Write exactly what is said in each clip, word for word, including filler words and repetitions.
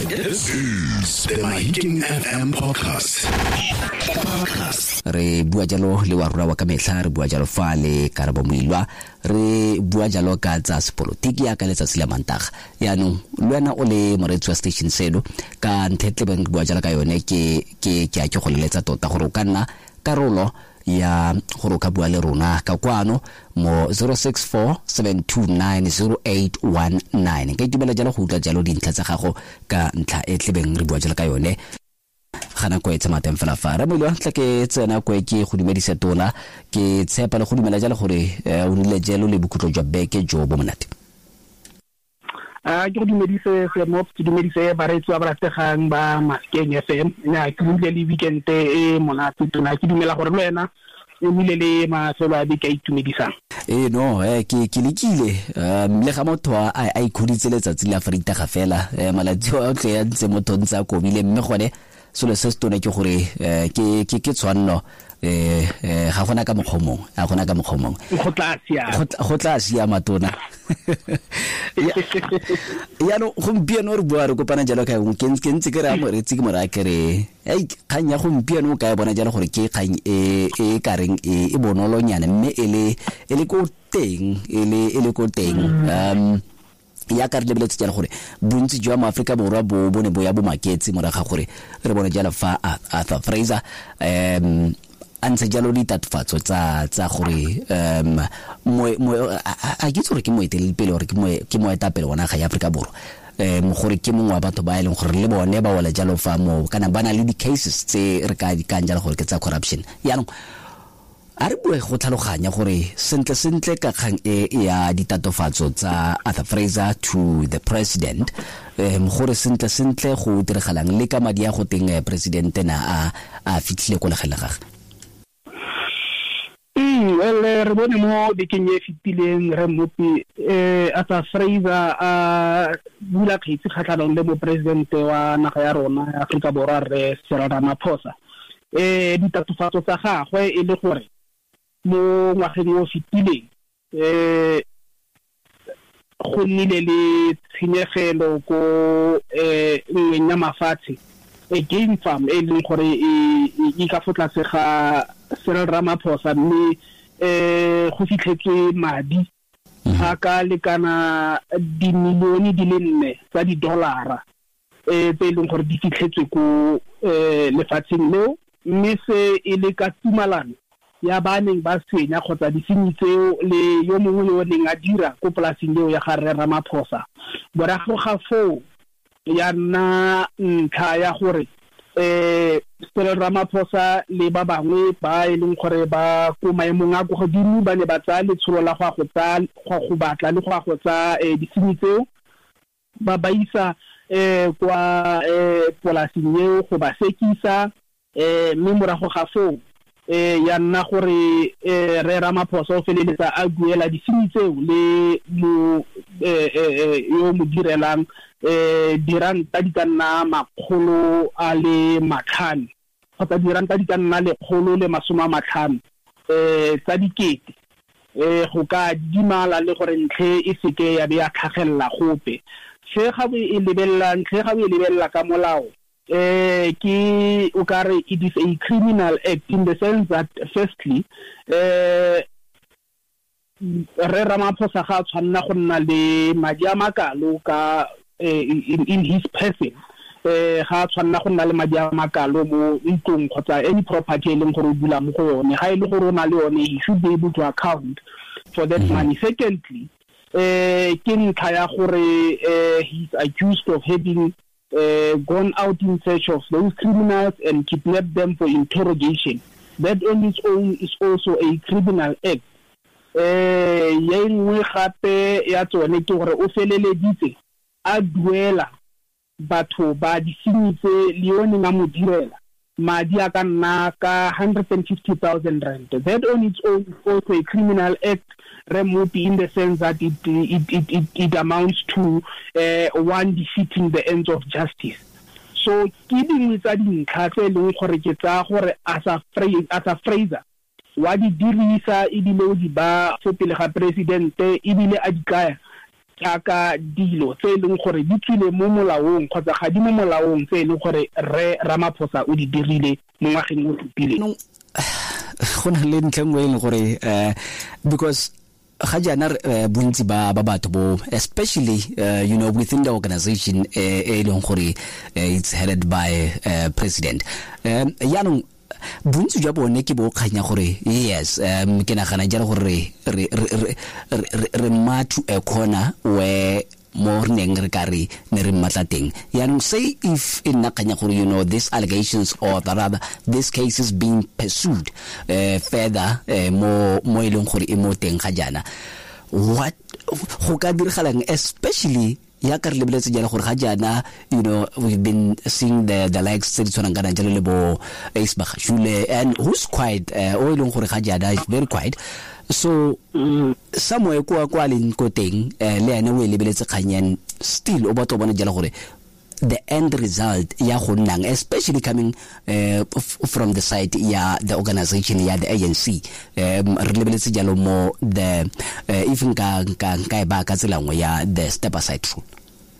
This is the Mahiking F M podcast. Podcast. Re bua jalo le wa rura wa ka metla re bua jalo fa le Karabo Moilwa re bua jalo ka tsa sepolotiki ya ka letsatsi la Mantaga ya no lwana o le moretsi wa station seno ka nthetle beng bua jalo ka yone ke ke ke a ke go leletsa tota gore o ka nna karolo ya gore ka bua le rona ka kwano mo zero six four seven two nine zero eight one nine ka itibela jalo go utla jalo dintlha tsa gago ka ntla e tlebeng re bua jalo ka yone gana go etsa matem fela fa re mo le tla ke tsena go ke go dumedisa tona ke tshepa le go dumela jalo gore o nile jelo le bukutlo jwa beke jo bo monate a ke go dumedise se mo ke dumedise ba re tswa ba rategang ba Maskeng F M nya ke bule le weekend e monate tona ke dumela gore le wena o nile le masolo a beke itumedisang eh no eh ke ke lekile um le ga motho a a ikhuditse letsatsi la Freita ga fela malatsi o tle ya ntse motho ntsa go bile mme gone so le se stone ke gore ke ke ke tshwanno eh ga gona ka mokgomong ga gona ka mokgomong go tlatsia go tlatsia matona ya no gompieno re bua re kopana jalo ka go ke ntse ke re a moretsi ke mora kere ai kganya gompieno ka bona jalo gore ke kgang e e kareng e e bonolo nyane mme ele ele ko teng ele ele ko teng um ya ka re lebeletse jalo gore bontsi jwa maAfrika borwa bo bone bo ya bo maketse moraga gore re bone jalo fa Arthur Fraser um antse jalo di tatfatso tsa tsa gore um mo mo a ke tsore ke mo etele pele gore ke mo ke mo eta pele bona ga ya Afrika borwa um gore ke mongwe wa batho ba ileng gore le bone ba wala jalo fa mo kana bana le di cases tse re ka di kanja gore ke tsa corruption ya no a re bue go tlhaloganya gore sentle sentle ka kgang e ya ditatofatso tsa Arthur Fraser to the president um gore sentle sentle go diregalang le ka madi a go teng president na a a fitlhile go legela gagwe Mm, well, re bone mo bekeng e fitileng re motse eh Arthur Fraser a bula kgetsi kgatlhanong le mo president wa naga ya rona ya Afrika Borwa re Cyril Ramaphosa eh ditatofatso tsa gagwe e le gore mo ngwageng o fitileng eh go nnile le tshenyegelo ko eh nngwe ya mafatshe e game farm e leng gore e ka fotla se ga Cyril Ramaphosa mme eh go fitlhetse madi a ka lekana di milione di le nne tsa di dollara eh tse leng gore di fitlhetse ko eh lefatsheng leo mme se e le ka tumalano ya baneng ba senya kgotsa di finitseo le yo mongwe yo neng a dira ko polaseng leo ya ga Ramaphosa borago ga fo ya na ntlha ya gore eh Cyril Ramaphosa le ba bangwe ba e leng gore ba ko maemong a go godimo ba ne ba tsa letsholo la go tsa go batla le go tsa disinitseo ba ba isa eh kwa eh polaseng eo go ba sekisa eh mme morago ga fo eh ya nna gore eh re Ramaphosa o feleletsa a duela disinitseo le mo eh yo mo direlang eh diranta di kana makgolo a le matlhano kgotsa diranta di kana le kgolo le masoma a matlhano eh tsa dikete eh go ka dimala le gore ntlhe e seke ya be ya tlhagella gope se ga be e lebella ntlhe ga be e lebella ka molao eh ke o ka re it is a criminal act in the sense that firstly eh re Ramaphosa ga tshwanna go nna le madi a makalo ka in, in his person eh ga tshwanna go nna le madi a makalo mo ntlong kgotsa any property leng gore o dula mo go yone ga ile gore o na le yone he should be able to account for that mm-hmm. money. Secondly eh ke ntlha ya gore eh he's accused of having uh, gone out in search of those criminals and kidnapped them for interrogation. That on its own is also a criminal act. eh ye nngwe gape ya tsone ke gore o feleleditse a duela batho ba di sinitse le yone nga mo direla madi a ka nna ka one hundred fifty thousand rand. That on its own is also a criminal act removed in the sense that it it it it, it amounts to uh, one defeating the ends of justice. So ke dingwe tsa dintlha tse leng gore ke tsa gore as a phrase as a Fraser wa di dirisa e dile o di ba fo pele ga presidente e bile a di kaya ka dilo tse leng gore di tswile mo molaong kgotsa ga di mo molaong tse leng gore re Ramaphosa o di dirile mo ngwageng o tupile no go na le ntlengwe e leng gore uh, because ga jana bontsi ba ba batho bo especially uh, you know within the organization e leng gore it's headed by uh, president um yanong bontsi jwa bone ke bo khanya gore yes um ke nagana jalo gore re re re mathu a corner where morning re kare ne re matlateng yanong say if in nakanya gore you know these allegations or the rather this case is being pursued uh, further uh, mo mo ileng gore e mo teng ga jana what go ka diragalang especially ya ka re lebeletse jana gore ga jana you know we've been seeing the the likes tse di tshwanang kana jalo le bo Isbagashule and who's quite uh, o ileng gore ga jana is very quiet so mm, somewhere kwa kwa leng ko teng uh, le ene o lebeletse khanyan still o batho bona jala gore the end result ya go nnang especially coming uh, from the side ya the organization ya the A N C um re lebeletse jalo mo the uh, even ka ka ka ba ka tselangwe ya the step aside rule.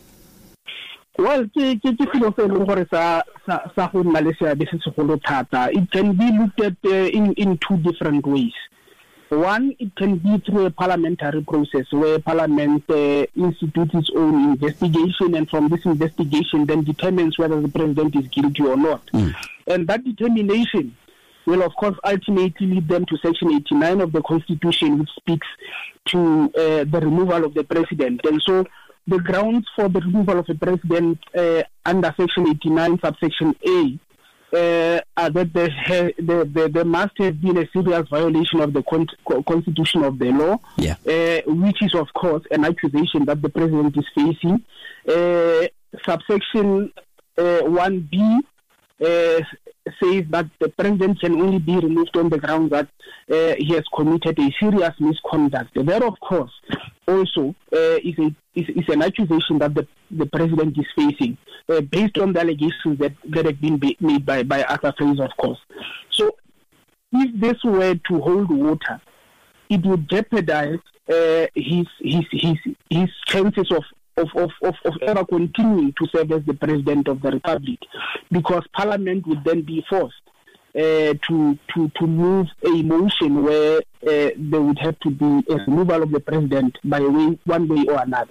Well, ke ke ke filo se leng gore sa sa sa go nna le seabe se segolo thata. It can be looked at uh, in in two different ways. One, it can be through a parliamentary process where Parliament uh, institutes its own investigation, and from this investigation then determines whether the president is guilty or not. Mm. And that determination will, of course, ultimately lead them to Section eighty-nine of the Constitution, which speaks to uh, the removal of the president. And so the grounds for the removal of the president uh, under Section eighty-nine, subsection A, Uh, uh, that there, there, there, there must have been a serious violation of the con- constitution of the law, yeah. uh, which is, of course, an accusation that the president is facing. Uh, subsection uh, one B uh, says that the president can only be removed on the grounds that uh, he has committed a serious misconduct. There, of course, also uh, is, a, is, is an accusation that the, the president is facing uh, based on the allegations that, that have been be made by, by Arthur Fraser, of course. So if this were to hold water, it would jeopardize uh, his, his, his, his chances of Of, of, of, of ever continuing to serve as the president of the republic, because Parliament would then be forced uh, to, to, to move a motion where uh, there would have to be a removal of the president by way, one way or another.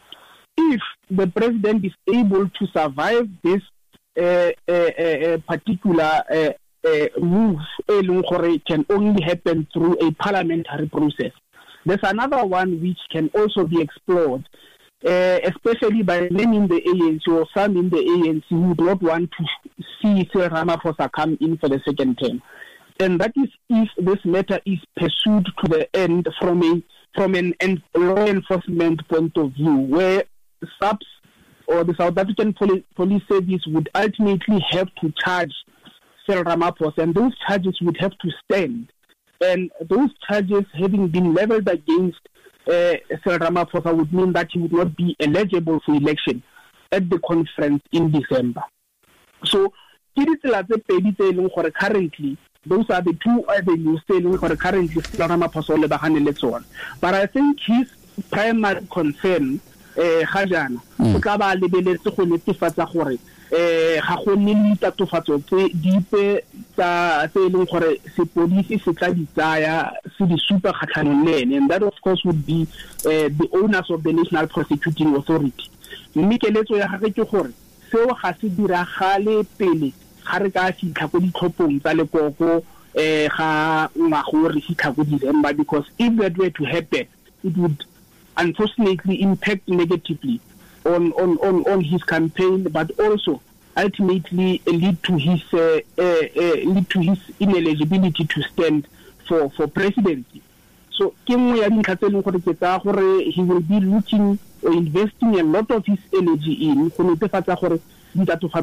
If the president is able to survive this uh, uh, uh, particular uh, uh, move, it can only happen through a parliamentary process. There's another one which can also be explored, Uh, especially by many in the A N C or some in the A N C who do not want to see Cyril Ramaphosa come in for the second term. And that is if this matter is pursued to the end from a from an, an law enforcement point of view, where S A P S or the South African Poli- Police Service would ultimately have to charge Cyril Ramaphosa, and those charges would have to stand. And those charges having been leveled against Uh, Cyril Ramaphosa would mean that he would not be eligible for election at the conference in December. So, currently, those are the two avenues currently Cyril Ramaphosa lebagane le tsona. But I think his primary concern, Hajana, o tla ba lebeletse go netefatsa gore eh ga go nne le tatofatso tse dipe tsa tse leng gore sepodisi se tla di tsaya se di supa kgatlhanong le ene, and that of course would be uh, the owners of the National Prosecuting Authority. Mme keletso ya gagwe ke gore seo ga se diragale pele ga re ka fitlha go ditlhophong tsa lekoko eh ga ngwago re fitlha go December, because if that were to happen, it would unfortunately impact negatively on, on, on, on his campaign, but also ultimately lead to his uh, uh, uh, lead to his ineligibility to stand for, for presidency. So he will be looking or investing a lot of his energy in mm-hmm.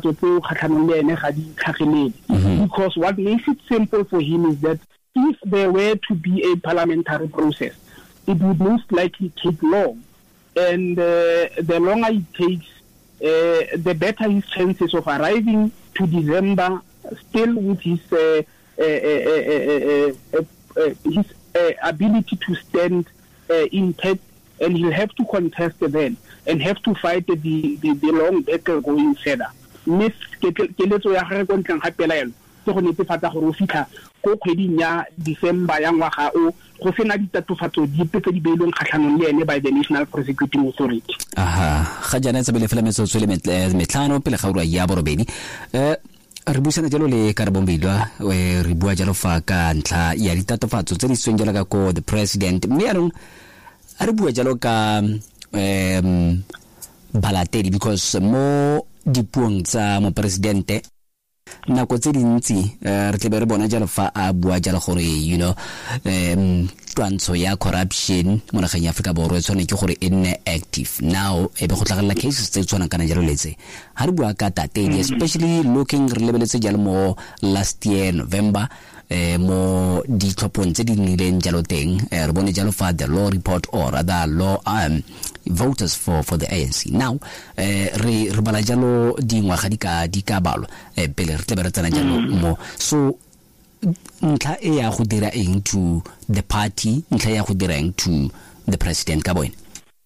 because what makes it simple for him is that if there were to be a parliamentary process, it would most likely take long. And uh, the longer it takes, uh, the better his chances of arriving to December, still with his uh, uh, uh, uh, uh, uh, uh, his uh, ability to stand uh, intact and he'll have to contest then and have to fight the the, the long battle going further. Miss keletso ya gagwe go ntleng ga pelaelo se go netefatsa gore o fitlha ko kgweding ya December ya ngwaga o go sena ditatofatso dipe tse di beilweng kgatlhanong le ene by the National Prosecuting Authority. Aha ga jana tsa bele fela metsotso le metlhano pele ga ura ya borobedi eh re busana jalo le Karabombilwa we re bua jalo fa ka ntla ya ditatofatso tse di tsweng jalo ka ko the president mme anong a re bua jalo ka um balatedi because mo dipuong tsa mo presidente nako tse dintsi re tle re bona jalo fa a bua jalo gore you know um twantsho ya corruption mo nageng ya Afrika Borwa tsone ke gore e nne active now e be go tlhagelela cases tse tswana kana jalo letse ha re bua ka tatedi especially looking re lebeletse jalo mo last year November eh mo di tlhopong tse di nileng jalo teng re bone jalo fa the law report or rather law um voters for for the A N C now eh re re bala jalo dingwa ga di ka di ka balwa eh pele re tle ba re tsana jalo mo so ntlha e ya go dira eng to the party ntlha ya go dira eng to the president ka boyena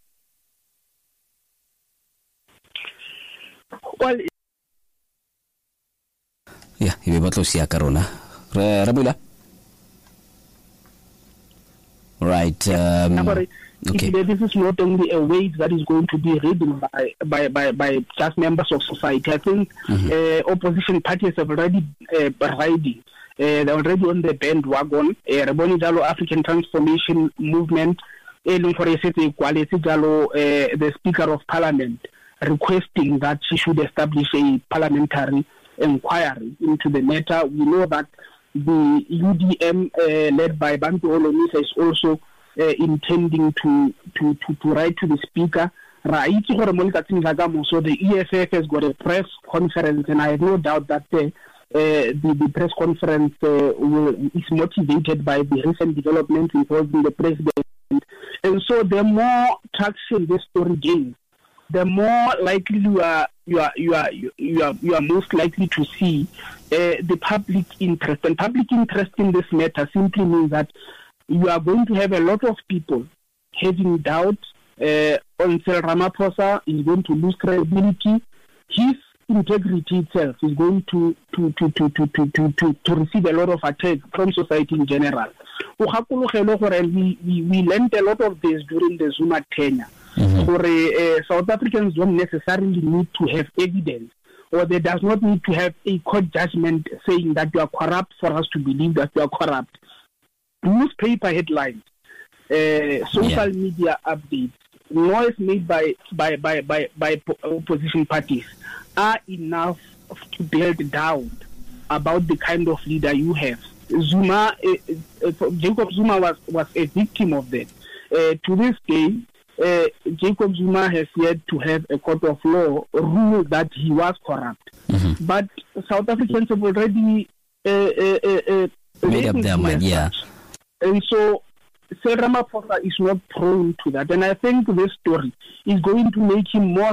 well yeah e be batlo sia karona Rabula. Right. Um, okay. This is not only a weight that is going to be ridden by by by, by just members of society. I think mm-hmm. uh, opposition parties have already uh, riding. Uh, they're already on the bandwagon. Uh, African Transformation Movement, uh, the Speaker of Parliament, requesting that she should establish a parliamentary inquiry into the matter. We know that the U D M uh, led by Bantu Olomisa is also uh, intending to, to, to, to write to the Speaker. So the E F F has got a press conference, and I have no doubt that uh, uh, the, the press conference uh, will, is motivated by the recent developments involving the president. And so the more traction this story gains, the more likely you are you are you are you are you are most likely to see uh, the public interest. And public interest in this matter simply means that you are going to have a lot of people having doubt uh, on Cyril Ramaphosa. Is going to lose credibility. His integrity itself is going to to to to to to to, to, to receive a lot of attack from society in general. We, we, we learned a lot of this during the Zuma tenure. Mm-hmm. Or, uh, South Africans don't necessarily need to have evidence, or there does not need to have a court judgment saying that you are corrupt for us to believe that you are corrupt. Newspaper headlines, uh, social yeah. media updates, noise made by by, by, by, by opposition parties are enough to build doubt about the kind of leader you have. Zuma, uh, uh, Jacob Zuma was, was a victim of that. Uh, to this day, uh, Jacob Zuma has yet to have a court of law rule that he was corrupt. Mm-hmm. But South Africans have already uh, uh, uh, made up their mind, yeah. And so, Cyril Ramaphosa is not prone to that. And I think this story is going to make him more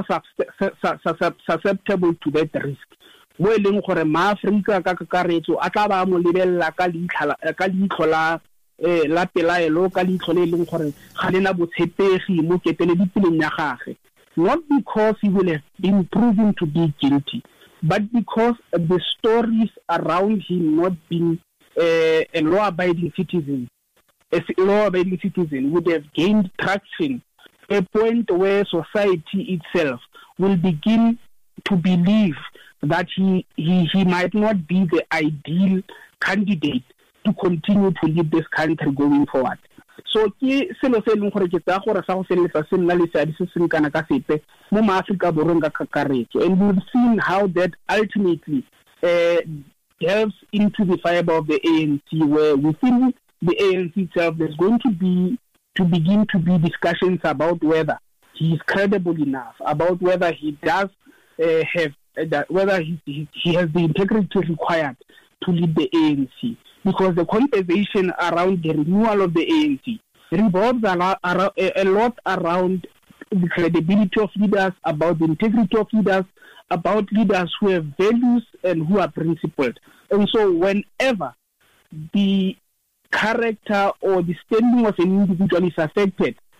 susceptible to that risk. Mo e leng gore maAfrika ka kakaretso a tla ba mo lebella ka leitlho la la pelaelo ka leitlho le leng gore ga lena botshepegi mo keteledipeleng ya gagwe, not because he will have been proven to be guilty, but because the stories around him not being uh, a law-abiding citizen, a law-abiding citizen would have gained traction, a point where society itself will begin to believe that he, he, he might not be the ideal candidate to continue to lead this country going forward. So ke selo se leng gore ke tsa gore sa go seletsa se nna le seabe se seng kana ka sepe mo maAfrika Borwa ka kakaretso, and we've seen how that ultimately uh, delves into the fiber of the A N C, where within the A N C itself there's going to be to begin to be discussions about whether he is credible enough, about whether he does uh, have that whether he, he he has the integrity required to lead the A N C, because the conversation around the renewal of the A N C revolves a lot, a lot around the credibility of leaders, about the integrity of leaders, about leaders who have values and who are principled. And so whenever the character or the standing of an individual is affected,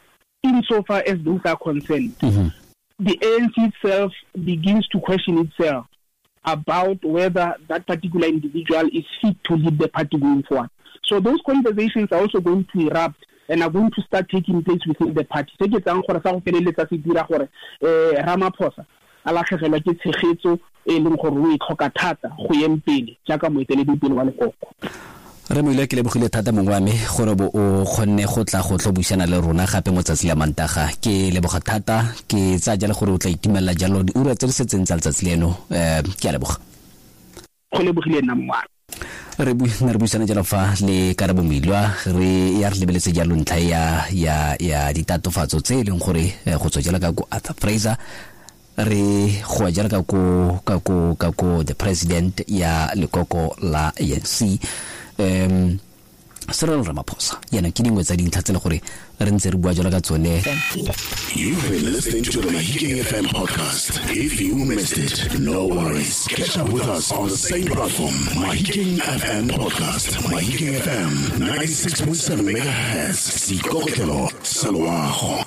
insofar as those are concerned, Mhm. the A N C itself begins to question itself about whether that particular individual is fit to lead the party going forward. So those conversations are also going to erupt and are going to start taking place within the party. Se ke tsang gore sa go feleletsa se dira gore eh Ramaphosa a latlhegelwa ke tshegetso e leng gore o itlhoka thata go yeng pele jaaka moeteledipele wa lekoko. re mo ile ke lebogile thata mongwe wa me gore bo o kgonne go tla go tlhobušana le rona gape mo tsatsi la mantaga ke leboga thata ke tsa jalo gore o tla itumella jalo di ura tse di setseng tsa letsatsi leno um ke a leboga Go lebogile nna mongwe re bu ne re buisana jalo fa le Karabo Moilwa re ya re lebeletse jalo ntlha ya ya ya ditatofatso tse e leng gore go tswa jalo ka go Arthur Fraser re go jalo ka go ka go ka go the president ya lekoko la A N C um Cyril Ramaphosa yana ke dingwe tsa dintlha tse le gore re ntse re bua jalo ka tsone. You've been listening to the Mahikeng F M podcast. If you missed it, no worries. Catch up with us on the same platform. Mahikeng F M podcast. Mahikeng F M ninety-six point seven megahertz. Sikokelo Salwaho.